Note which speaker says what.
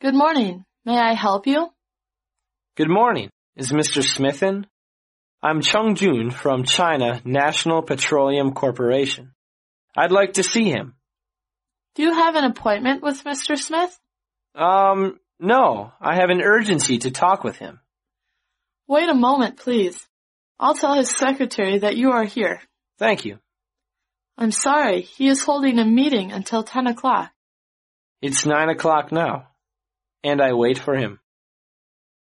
Speaker 1: Good morning. May I help you?
Speaker 2: Good morning. Is Mr. Smith in? I'm Chung Jun from China National Petroleum Corporation. I'd like to see him.
Speaker 1: Do you have an appointment with Mr. Smith?
Speaker 2: No. I have an urgency to talk with him.
Speaker 1: Wait a moment, please. I'll tell his secretary that you are here.
Speaker 2: Thank you.
Speaker 1: I'm sorry, he is holding a meeting until 10 o'clock.
Speaker 2: It's 9 o'clock now, and I wait for him.